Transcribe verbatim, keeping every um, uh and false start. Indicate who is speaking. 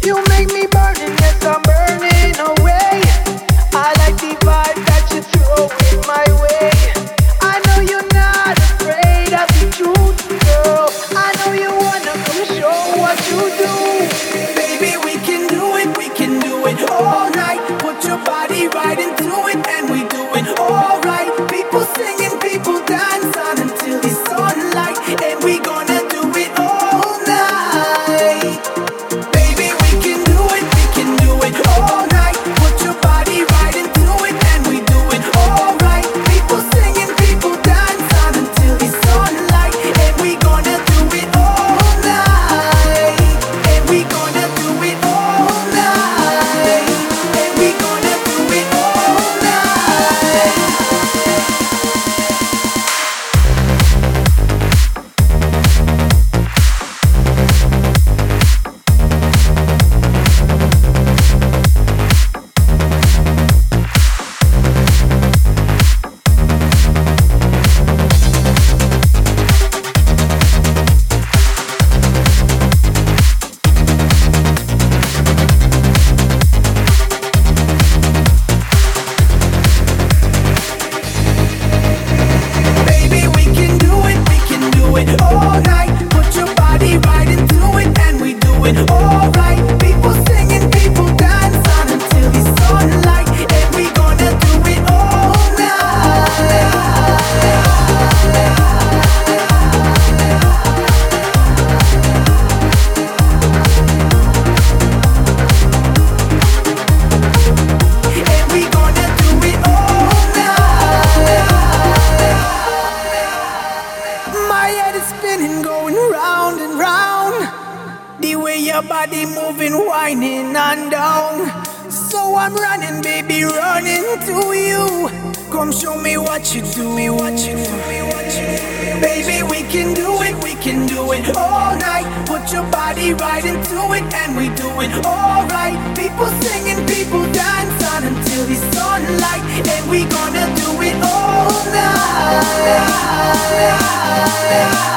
Speaker 1: You make me burning, yes, I'm burning away. I like the vibe that you throw in my way. I know you're not afraid of the truth, girl. I know you wanna come show what you do. Baby, we can do it, we can do it all night. Put your body right into it, and we do it all right. People singing, people dance on until the sunlight, and we gonna do it all night. Baby, we can do it, we can do it all night. Put your body right into it, and we do it all right. People singing, people dance on until the sunlight, and we gonna do it all night. And we gonna do it all night. And we gonna do it all night. Baby, we can do it, we can do it all night. Put your body right into it, and we do it all right. People singing, people dance on until the sunlight, and we gonna do it all night. And we gonna do it all night. My head is spinning, going round and round. The way your body moving, whining and down. So I'm running, baby, running to you. Come show me what you do, me what you do, me what you do. Baby, we can do it, we can do it all night. Put your body right into it, and we do it all right. People singing, people dance on until the sunlight, and we gonna do it all night.